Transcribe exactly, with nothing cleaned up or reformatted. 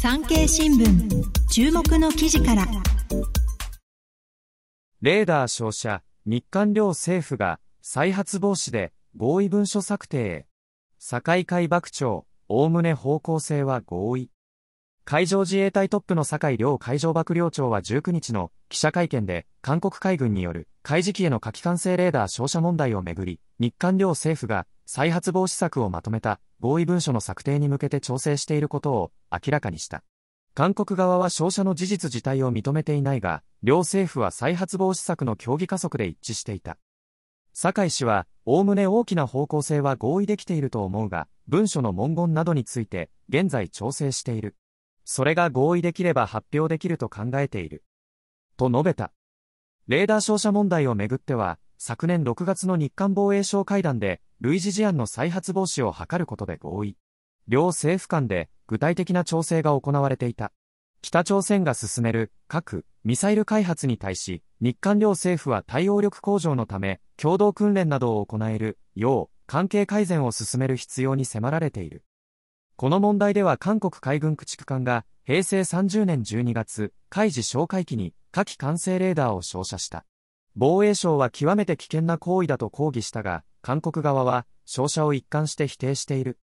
産経新聞注目の記事から。 レーダー照射、日韓両政府が再発防止で合意文書策定へ。堺海幕長、おおむね方向性は合意。海上自衛隊トップの堺両海上幕僚長はじゅうくにちの記者会見で、韓国海軍による海自機への火器管制レーダー照射問題をめぐり、日韓両政府が再発防止策をまとめた合意文書の策定に向けて調整していることを明らかにした。韓国側は照射の事実自体を認めていないが、両政府は再発防止策の協議加速で一致していた。堺氏は、おおむね大きな方向性は合意できていると思うが、文書の文言などについて、現在調整している。それが合意できれば発表できると考えている。と述べた。レーダー照射問題をめぐっては、昨年ろくがつの日韓防衛相会談で、類似事案の再発防止を図ることで合意。両政府間で具体的な調整が行われていた。北朝鮮が進める核・ミサイル開発に対し、日韓両政府は対応力向上のため、共同訓練などを行えるよう、関係改善を進める必要に迫られている。この問題では韓国海軍駆逐艦が、へいせいさんじゅうねんじゅうにがつ、海自哨戒機に火器管制レーダーを照射した。防衛省は極めて危険な行為だと抗議したが、韓国側は、照射を一貫して否定している。